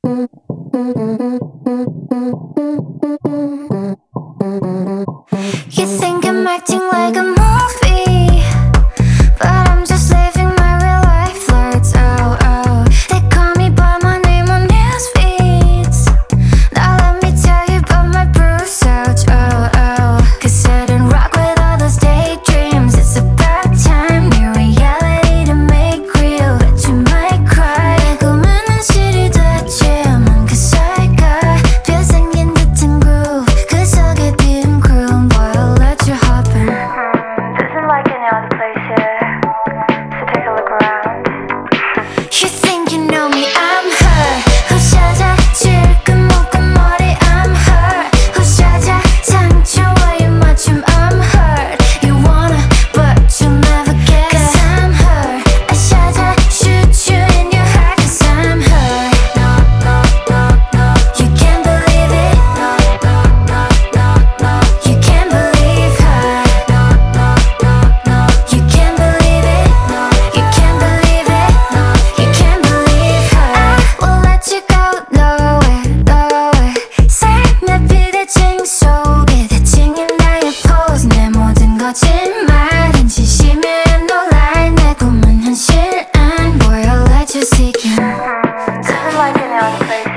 You think I'm acting like a movie, but I'm just living my real life flirts. Oh, oh, they call me by my name on news feeds. Now let me tell you about my bruise ouch. Oh, oh, 'cause I don't rock with all those daydreams. It's about time, new reality to make real, but you might cry. 고민은 실이 됐지만 그 사이가 뼈생긴 듯한 groove, 그 속에 비운 groove. Boy, I'll let you hop in. This isn't like any other place here, so take a look around. You think you know me, I'm her. who's 찾아줄 그 목은 머리, I'm her. who's 찾아 상처와의 맞춤, I'm hurt. You wanna, but you'll never get it. 'Cause I'm her. I 찾아 shoot you in your heart. 'Cause I'm her. No, no, no, no. You can't believe it. No, no, no, no, no. You can't believe her. No, no, no, no. You can't believe it. No, you can't believe it. No, you can't believe her. I will let you go nowhere, nowhere. 삶의 비대칭 속에 대칭인 나의 pose. 내 모든 거짓말은 진심이란 놀랄 내 꿈은 현실은. Boy, I'll let you seek in. This is like any other place.